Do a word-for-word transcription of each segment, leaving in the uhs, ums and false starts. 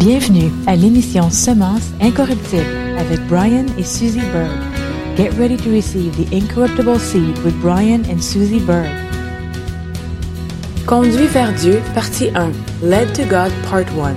Bienvenue à l'émission Semences incorruptibles avec Brian et Susie Berg. Get ready to receive the incorruptible seed with Brian and Susie Berg. Conduit vers Dieu, partie un. Led to God, part one.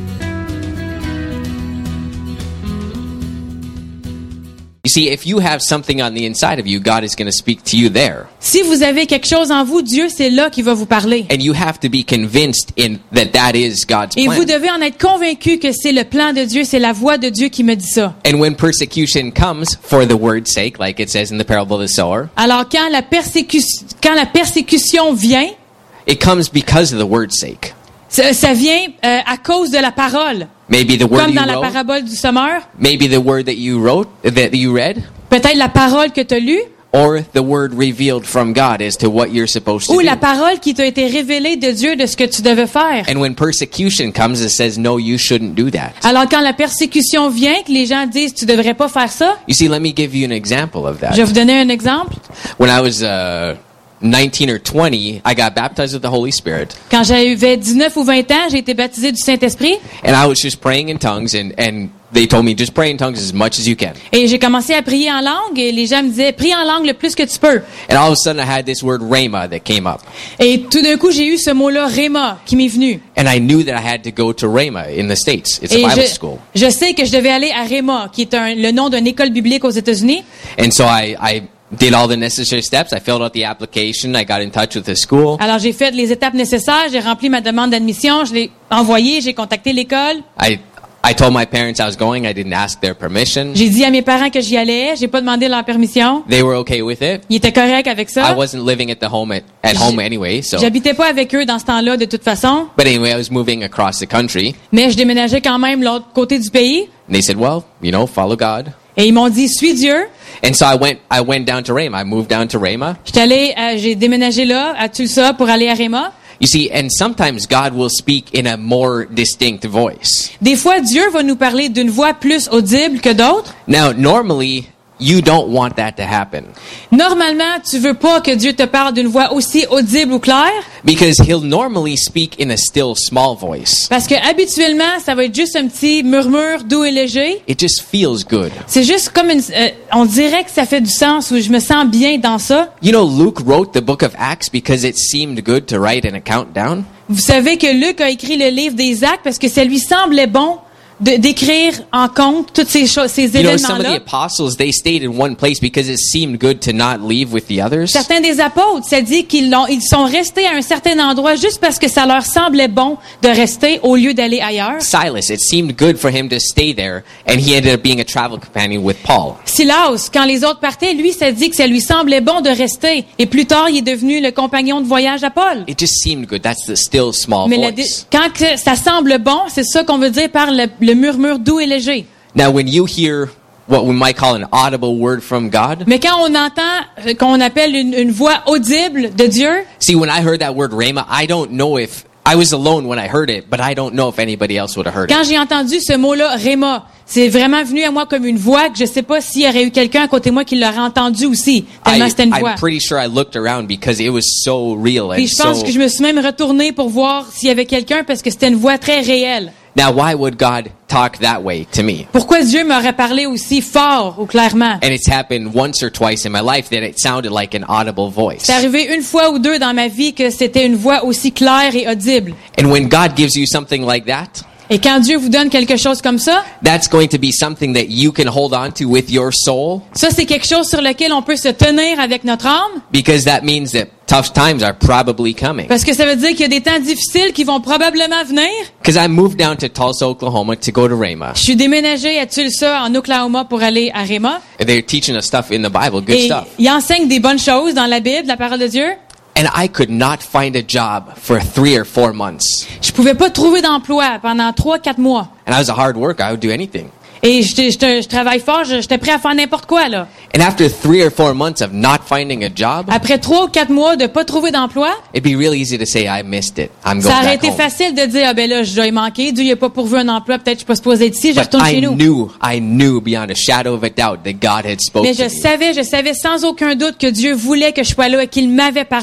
You see, if you have something on the inside of you, God is going to speak to you there. Si vous avez quelque chose en vous, Dieu, c'est là qu'il va vous parler. And you have to be convinced in that that is God's Et plan. vous devez en être convaincu que c'est le plan de Dieu, c'est la voix de Dieu qui me dit ça. And when persecution comes for the word's sake, like it says in the parable of the sower, Alors quand la persécution, quand la persécution vient, it comes because of the word's sake. ça, ça vient euh, à cause de la parole. Maybe the word Comme you dans la wrote, parabole du semeur, maybe the word that you wrote, that you read, peut-être la parole que tu as lue, or the word revealed from God as to what you're supposed to ou do. la parole qui t'a été révélée de Dieu de ce que tu devais faire. And when persecution comes, it says, no, you shouldn't do that. Alors quand la persécution vient, que les gens disent tu devrais pas faire ça, You see, let me give you an example of that. je vais vous donner un exemple. When I was uh, nineteen or twenty, I got baptized with the Holy Spirit. Quand j'avais dix-neuf ou vingt ans, j'ai été baptisé du Saint-Esprit And I was just praying in tongues, and, and they told me, just pray in tongues as much as you can. et j'ai commencé à prier en langue et les gens me disaient prie en langue le plus que tu peux. And all of a sudden, I had this word rhema that came up. Et tout d'un coup, j'ai eu ce mot-là rhéma qui m'est venu. And I knew that I had to go to Rhema in the States. It's a Et Bible je, school. je sais que je devais aller à Rhéma, qui est un, le nom d'une école biblique aux États-Unis. And so I, I did all the necessary steps. I filled out the application. I got in touch with the school. Alors j'ai fait les étapes nécessaires, j'ai rempli ma demande d'admission, je l'ai envoyée, j'ai contacté l'école. I, I told my parents I was going. I didn't ask their permission. J'ai dit à mes parents que j'y allais, j'ai pas demandé leur permission. They were okay with it. Ils étaient corrects avec I ça. wasn't living at the home at, at home anyway, so. J'habitais pas avec eux dans ce temps-là de toute façon, But anyway, I was moving across the country. mais je déménageais quand même l'autre côté du pays. And they said, well, you know, follow God. Et ils m'ont dit suis Dieu. And so I went, I went down to Rhema. I moved down to Rhema. J'étais allé, euh, j'ai déménagé là à Tulsa pour aller à Rhéma. You see, and sometimes God will speak in a more distinct voice. Des fois, Dieu va nous parler d'une voix plus audible que d'autres. Now, normally, you don't want that to happen Normalement, tu veux pas que Dieu te parle d'une voix aussi audible ou claire, because he'll normally speak in a still small voice. parce que habituellement, ça va être juste un petit murmure doux et léger. It just feels good. C'est juste comme une, euh, on dirait que ça fait du sens, où je me sens bien dans ça. You know, Luke wrote the book of Acts because it seemed good to write an account down. Vous savez que Luc a écrit le livre des Actes parce que ça lui semblait bon de d'écrire en compte toutes ces choses, ces You know, some of the événements-là. apostles, they stayed in one place because it seemed good to not leave with the others. Certains des apôtres, ça dit qu'ils l'ont, ils sont restés à un certain endroit juste parce que ça leur semblait bon de rester au lieu d'aller ailleurs. Silas, it seemed good for him to stay there, and he ended up being a travel companion with Paul. Silas, quand les autres partaient, lui, ça dit que ça lui semblait bon de rester. Et plus tard, il est devenu le compagnon de voyage à Paul. It just seemed good. That's the still small Mais la- voice. quand que ça semble bon, c'est ça qu'on veut dire par le, le murmure doux et léger. Now, when you hear what we might call an audible word from God, Mais quand on entend, euh, qu'on appelle une, une voix audible de Dieu, see, when I heard that word rhema, I don't know if I was alone when I heard it, but I don't know if anybody else would have heard quand it. j'ai entendu ce mot-là, Rhéma, c'est vraiment venu à moi comme une voix que je sais pas s'il y aurait eu quelqu'un à côté de moi qui l'aurait entendu aussi, tellement I, c'était une voix. I'm pretty sure I looked around because it was so real and Puis je pense so. que je me suis même retournée pour voir s'il y avait quelqu'un parce que c'était une voix très réelle. Now, why would God talk that way to me? Pourquoi Dieu m'aurait parlé aussi fort ou clairement? And it's happened once or twice in my life that it sounded like an audible voice. C'est arrivé une fois ou deux dans ma vie que c'était une voix aussi claire et audible. And when God gives you something like that, Et quand Dieu vous donne quelque chose comme ça, that's going to be something that you can hold on to with your soul, ça c'est quelque chose sur lequel on peut se tenir avec notre âme, because that means that tough times are probably coming. parce que ça veut dire qu'il y a des temps difficiles qui vont probablement venir. Because I moved down to Tulsa, Oklahoma to go to Rhema. Je suis déménagée à Tulsa, en Oklahoma, pour aller à Rhéma. And they're teaching us stuff in the Bible, good Et stuff. ils enseignent des bonnes choses dans la Bible, la parole de Dieu. And I could not find a job for three or four months. Je pouvais pas trouver d'emploi pendant trois, quatre mois. And I was a hard worker. I would do anything. Et je, je, je travaille fort, je- j'étais prêt à faire n'importe quoi, là. And after three or four months of not finding a job, Après trois ou quatre mois de pas trouver d'emploi, it'd be real easy to say, I missed it. I'm ça going aurait back été home. facile de dire, ah ben là, je dois y manquer, Dieu il a pas pourvu un emploi, peut-être je suis pas supposé être ici, je But retourne I chez nous. knew, I knew beyond a shadow of a doubt that God had spoken Mais je to me. savais, je savais sans aucun doute que Dieu voulait que je sois là et qu'il m'avait parlé.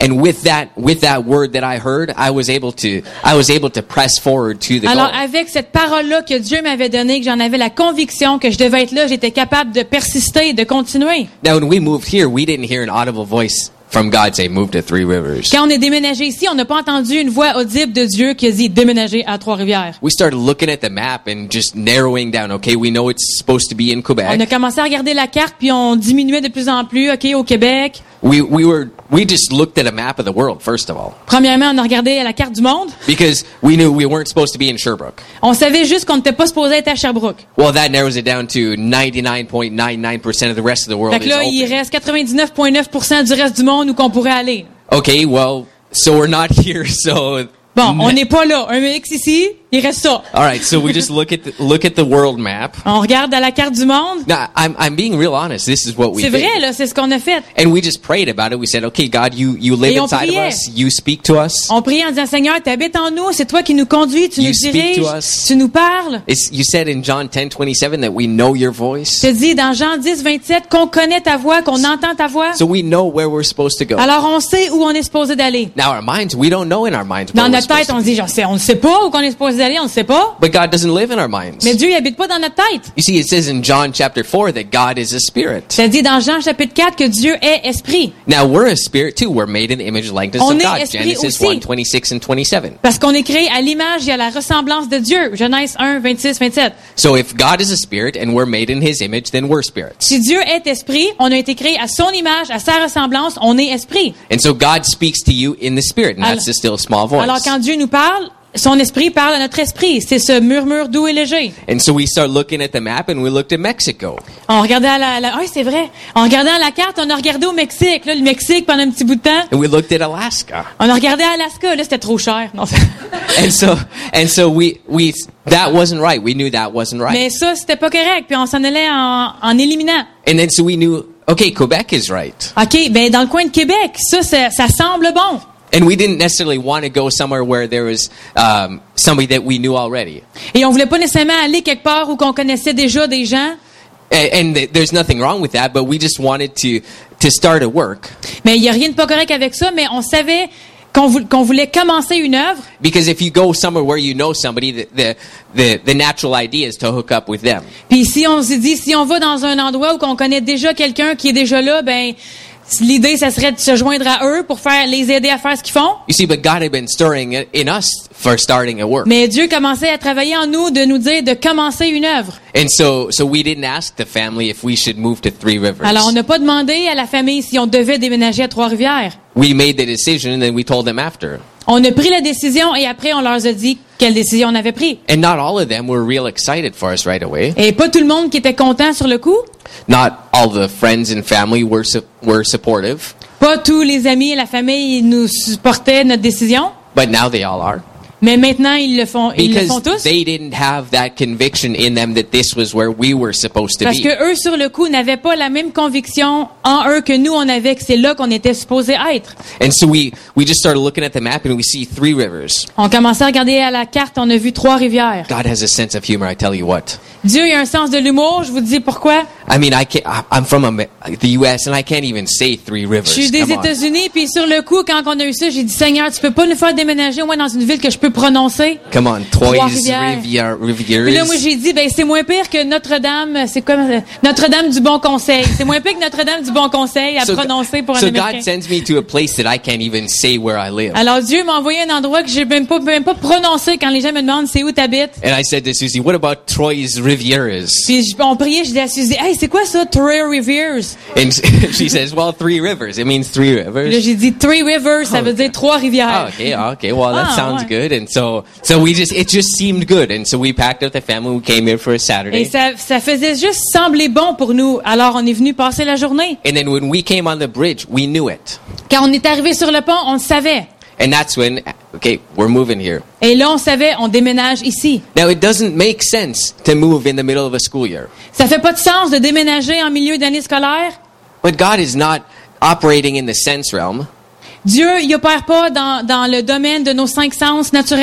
and with that with that word that I heard, I was able to I was able to press forward to the Alors, goal. avec cette parole-là que Dieu m'avait donnée, que j'en avais la conviction que je devais être là, j'étais capable de persister, de continuer. Now, when we moved here, we didn't hear an audible voice from God say, "Move to Three Rivers." Quand on est déménagé ici, on n'a pas entendu une voix audible de Dieu qui a dit déménager à Trois-Rivières. We started looking at the map and just narrowing down. Okay, we know it's supposed to be in On a Quebec. commencé à regarder la carte, puis on diminuait de plus en plus, OK, au Québec. We we were we just looked at a map of the world first of all, Premièrement, on a regardé la carte du monde. because we knew we weren't supposed to be in Sherbrooke. On savait juste qu'on n'était pas supposé être à Sherbrooke. Well, that narrows it down to ninety-nine point nine nine percent of the rest of the world Fait que is là, il open. reste quatre-vingt-dix-neuf virgule neuf pour cent du reste du monde où qu'on pourrait aller. Okay, well, so we're not here. So Bon, on n'est pas là. Un X ici, il reste ça. all right, so we just look at the, look at the world map. On regarde à la carte du monde. Now, I'm I'm being real honest. This is what we C'est did. vrai, là, c'est ce qu'on a fait. And we just prayed about it. We said, okay, God, you, you live Et on inside of priait. us. You speak to us. On priait en disant, Seigneur, t'habites en nous, c'est toi qui nous conduis, tu You nous speak diriges, to us. tu nous parles. It's, you said in John ten twenty-seven that we know your Je voice. te dis dans Jean dix, vingt-sept qu'on connaît ta voix, qu'on entend ta voix. So we know where we're supposed to go. Alors on sait où on est supposé d'aller. Now our minds, we don't know in our minds where Dans we're notre supposed tête, on to se dit, on sait, on ne sait pas où qu'on est supposé d'aller, on ne sait pas. But God doesn't live in our minds. Mais Dieu, il habite pas dans notre tête. You see, it says in John chapter four that God is a spirit. Ça dit dans Jean chapitre quatre que Dieu est esprit. Now we're a spirit too. We're made in the image and likeness On of est God. esprit Genesis aussi. one twenty-six and twenty-seven. Parce qu'on est créé à l'image et à la ressemblance de Dieu. Genèse un, vingt-six, vingt-sept. So if God is a spirit and we're made in His image, then we're spirits. Si Dieu est esprit, on a été créé à son image, à sa ressemblance, on est esprit. And so God speaks to you in the spirit, and that's the still small voice. Alors quand Dieu nous parle, son esprit parle à notre esprit. C'est ce murmure doux et léger. And so we start looking at the map, and we looked at Mexico. On regardait à la, la ah, c'est vrai. En regardant à la carte, on a regardé au Mexique. Là, le Mexique pendant un petit bout de temps. And we looked at Alaska. On a regardé à Alaska. Là, c'était trop cher. Non, c'est- And so, and so we, we, that wasn't right. We knew that wasn't right. Mais ça, c'était pas correct. Puis on s'en allait en, en éliminant. And then so we knew, okay, Quebec is right. OK, ben dans le coin de Québec, ça, ça, ça semble bon. And we didn't necessarily want to go somewhere where there was um, somebody that we knew already. Et on voulait pas nécessairement aller quelque part où qu'on connaissait déjà des gens. And, and th- there's nothing wrong with that, but we just wanted to, to start a work. Mais il y a rien de pas correct avec ça, mais on savait qu'on vou- qu'on voulait commencer une œuvre. Because if you go somewhere where you know somebody, the, the, the, the natural idea is to hook up with them. Puis si on s'est dit, si on va dans un endroit où qu'on connaît déjà quelqu'un qui est déjà là, ben l'idée, ça serait de se joindre à eux pour faire les aider à faire ce qu'ils font. You see, but God had been stirring it in us for starting a work. Mais Dieu commençait à travailler en nous, de nous dire de commencer une œuvre. And so, so we didn't ask the family if we should move to Three Rivers. Alors, on n'a pas demandé à la famille si on devait déménager à Trois-Rivières. We made the decision, and then we told them after. On a pris la décision et après, on leur a dit quelle décision on avait prise. And not all of them were real excited for us right away. Et pas tout le monde qui était content sur le coup. Not all the friends and family were su- were supportive, Pas tous les amis et la famille nous supportaient notre décision. but now they all are. Mais maintenant, ils le font, ils le font Because tous. they didn't have that conviction in them that this was where we were supposed to Parce be. que eux, sur le coup, n'avaient pas la même conviction en eux que nous, on avait que c'est là qu'on était supposé être. And so we, we just started looking at the map and we see Three Rivers. On commençait à regarder à la carte, on a vu Trois-Rivières. God has a sense of humor, I tell you what. Dieu a un sens de l'humour, je vous dis pourquoi. I mean, I can't, I- I'm from Amer- the U S and I can't even say Three Rivers. Je suis des Come on. États-Unis, puis sur le coup, quand on a eu ça, j'ai dit, Seigneur, tu peux pas nous faire déménager au moins dans une ville que je peux prononcer? Come on, Trois Trois-Rivières. Rivières. Rivières. Puis là, moi, j'ai dit, ben, c'est moins pire que Notre-Dame, c'est quoi, euh, Notre-Dame du Bon Conseil. C'est moins pire que Notre-Dame du Bon Conseil à So- prononcer pour un so Américain. God sends me to a place that I can't even say where I live. Alors, Dieu m'a envoyé un endroit que j'ai même pas, même pas prononcé quand les gens me demandent c'est où t'habites. And I said to Susie, what about Troy's Rivieras? Puis je- on priait, je disais à Suzy, hey, c'est quoi ça, Three Rivers? And she says, well, Three Rivers. It means three Puis là, rivers. j'ai dit Three Rivers, ça Oh, veut okay. dire trois rivières. Oh, okay, okay. Well, that Ah, sounds ouais. good. And so, so we just, it just seemed good. And so we packed up the family. We came here for a Et Saturday. ça, ça faisait juste sembler bon pour nous. Alors, on est venu passer la journée. And then when we came on the bridge, we knew it. Quand on est arrivé sur le pont, on le savait. And that's when, okay, we're moving here. Et là, on savait, on déménage ici. Now, it doesn't make sense to move in the middle of a school year. Ça fait pas de sens de déménager en milieu d'année scolaire. But God is not operating in the sense realm. Dieu, il opère pas dans, dans le domaine de nos cinq sens naturels.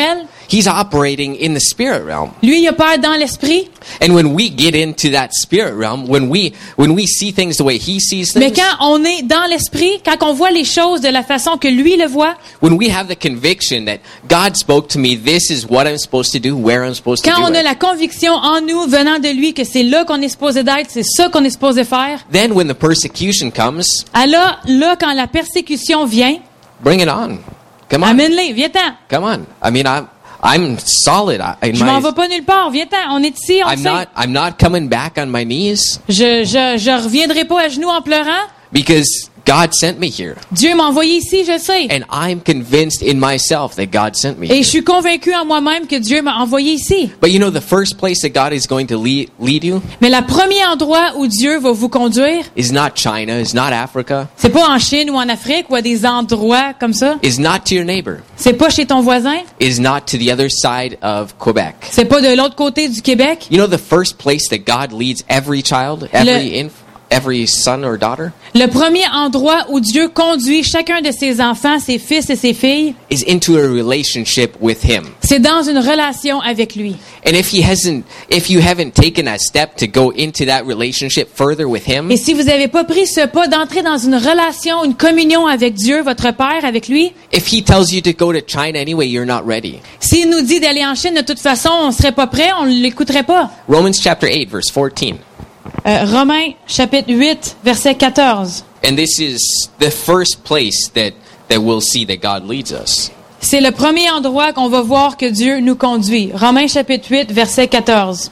He's operating in the spirit realm. Lui, il opère dans l'esprit. And when we get into that spirit realm, when we when we see things the way he sees Mais things, quand on est dans l'esprit, quand on voit les choses de la façon que lui le voit, when we have the conviction that God spoke to me, this is what I'm supposed to do, where I'm supposed to quand on do a it. la conviction en nous, venant de lui, que c'est là qu'on est supposé d'être, c'est ça qu'on est supposé faire, Then when the persecution comes, alors là, quand la persécution vient, bring it on. Come on. amène-les, viens-t'en. Come on. I mean, I'm I'm solid in Je m'en my vais pas nulle part, viens-t'en. On est ici, on I'm sait. not I'm not coming back on my knees Je, je, je reviendrai pas à genoux en pleurant. because God sent me here. Dieu m'a envoyé ici, je sais. And I'm convinced in myself that God sent me Et here. je suis convaincu en moi-même que Dieu m'a envoyé ici. But you know, the first place that God is going to lead, lead you Mais le premier endroit où Dieu va vous conduire, is not China, is not Africa, c'est pas en Chine ou en Afrique ou à des endroits comme ça. is not to your neighbor, C'est pas chez ton voisin. is not to the other side of Quebec. C'est pas de l'autre côté du Québec. You know the first place that God leads every child, every inf- every son or daughter, Le premier endroit où Dieu conduit chacun de ses enfants, ses fils et ses filles, is into a relationship with Him. c'est dans une relation avec lui. And if He hasn't, if you haven't taken a step to go into that relationship further with Him, Et si vous n'avez pas pris ce pas d'entrer dans une relation, une communion avec Dieu, votre Père, avec lui, if He tells you to go to China anyway, you're not ready. s'il nous dit d'aller en Chine, de toute façon, on serait pas prêt, on l'écouterait pas. Romans chapter eight, verse fourteen. Euh, Romains, chapitre huit, verset quatorze. And this is the first place that, that we'll see that God leads us. C'est le premier endroit qu'on va voir que Dieu nous conduit. Romains, chapitre huit, verset quatorze.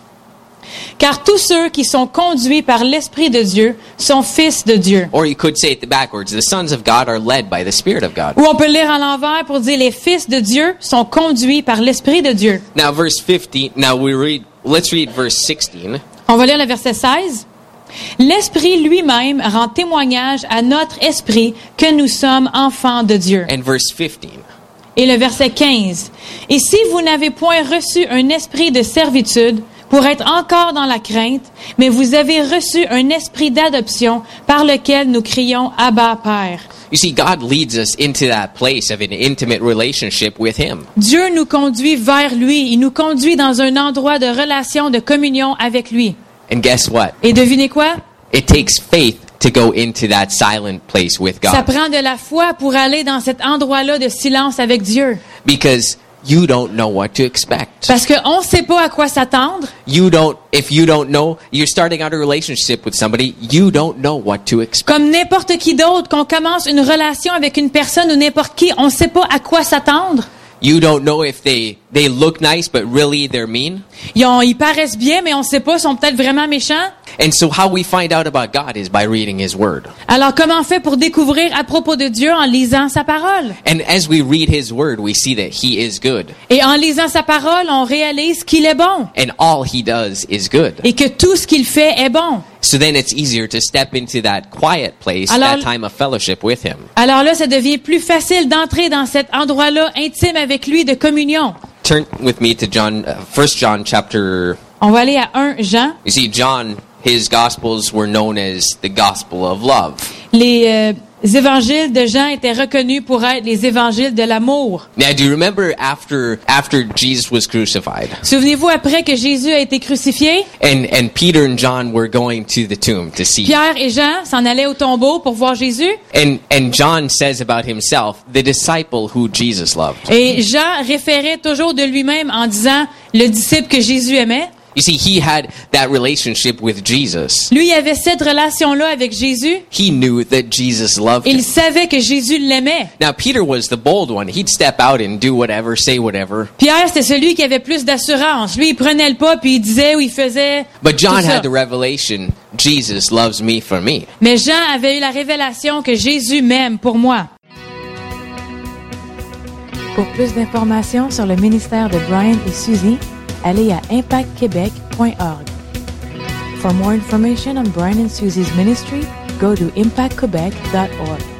Car tous ceux qui sont conduits par l'Esprit de Dieu sont fils de Dieu. Or you could say it backwards. The sons of God are led by the Spirit of God. Ou on peut le lire à l'envers pour dire les fils de Dieu sont conduits par l'Esprit de Dieu. Now verse fifteen, now we read, let's read verse sixteen. On va lire le verset seize. L'Esprit lui-même rend témoignage à notre esprit que nous sommes enfants de Dieu. And verse fifteen. Et le verset quinze. Et si vous n'avez point reçu un esprit de servitude pour être encore dans la crainte, mais vous avez reçu un esprit d'adoption par lequel nous crions Abba, Père. You see, God leads us into that place of an intimate relationship with Him. Dieu nous conduit vers lui. Il nous conduit dans un endroit de relation, de communion avec lui. And guess what? Et devinez quoi? It takes faith to go into that silent place with Ça God. prend de la foi pour aller dans cet endroit-là de silence avec Dieu. Because you don't know what to expect. Parce qu'on ne sait pas à quoi s'attendre. You don't, if you don't know, you're starting out a relationship with somebody, you don't know what to expect. Comme n'importe qui d'autre, qu'on commence une relation avec une personne ou n'importe qui, on ne sait pas à quoi s'attendre. You don't know if they, they look nice, but really they're mean. Ils, ont- ils paraissent bien, mais on ne sait pas, ils sont peut-être vraiment méchants. And so how we find out about God is by reading His Word. Alors, comment on fait pour découvrir à propos de Dieu en lisant sa parole? And as we read His Word, we see that He is good. Et en lisant sa parole, on réalise qu'il est bon And all He does is good. et que tout ce qu'il fait est bon. So then it's easier to step into that quiet place, Alors- that time of fellowship with Him. Alors là, ça devient plus facile d'entrer dans cet endroit-là intime avec lui de communion. Turn with me to John, uh, First John chapter. On va aller à un Jean. You see, John, his Gospels were known as the Gospel of Love. Les euh, évangiles de Jean étaient reconnus pour être les évangiles de l'amour. Now, do you remember after after Jesus was crucified, Souvenez-vous, après que Jésus a été crucifié, and and Peter and John were going to the tomb to see, Pierre et Jean s'en allaient au tombeau pour voir Jésus. and and John says about himself, the disciple who Jesus loved. Et Jean référait toujours de lui-même en disant le disciple que Jésus aimait. You see, he had that relationship with Jesus. Lui, il avait cette relation-là avec Jésus. He knew that Jesus loved Il him. savait que Jésus l'aimait. Now, Peter was the bold one. He'd step out and do whatever, say whatever. Pierre, c'était celui qui avait plus d'assurance. Lui, il prenait le pas puis il disait ou il faisait. But John tout ça. had the revelation, Jesus loves me for me. Mais Jean avait eu la révélation que Jésus m'aime pour moi. Pour plus d'informations sur le ministère de Brian et Suzy, allez à impact québec point org. For more information on Brian and Suzy's ministry, go to impact quebec dot org.